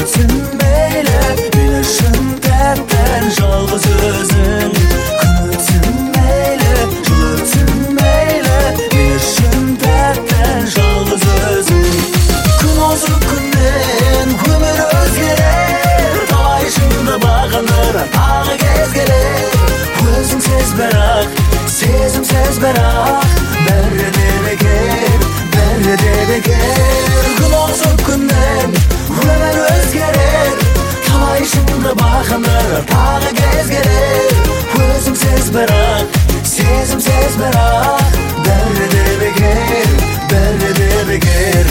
өтсін мейлі, мен үшін тәттен жалғыз өзің. Күн өтсін мейлі, жыл өтсін мейлі, мен үшін тәттен жалғыз өзің. Күн озып күннен өмір өзгерер, талай шыңды бағыныр тағы кез келер. Өзіңсіз бірақ, сезімсіз бірақ, бәрі де бекер, бәрі де бекер. Күн озып күннен өмір өзгерер, талай шыңды бағыныр тағы кез келер. Өзіңсіз бірақ, сезімсіз бірақ, бәрі де бекер, бәрі де бекер.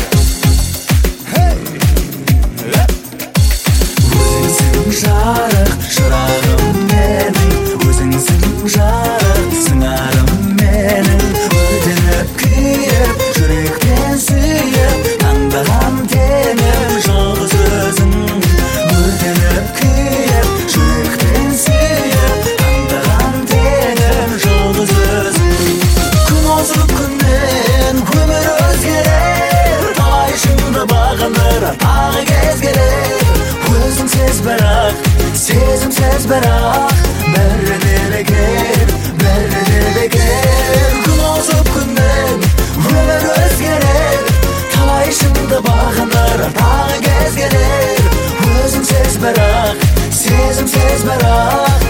Өзіңсің жарық, шырағым менің, өзіңсің жарық, сыңарым менің. Өтініп күйіп, жүректен сүйіп, таңдаған теңім жалғыз өзің. Өтініп күйіп, жүректен сүйіп, таңдаған теңім жалғыз өзің. Күн озып күннен өмір өзгерер, талай шыңды бағыныр тағы кез келер. Өзіңсіз бірақ, сезімсіз бірақ, бәрі де бекер, бәрі де бекер. Күн озып күннен өмір өзгерер, талай шыңды бағыныр тағы кез келер. Өзіңсіз бірақ, сезімсіз бірақ,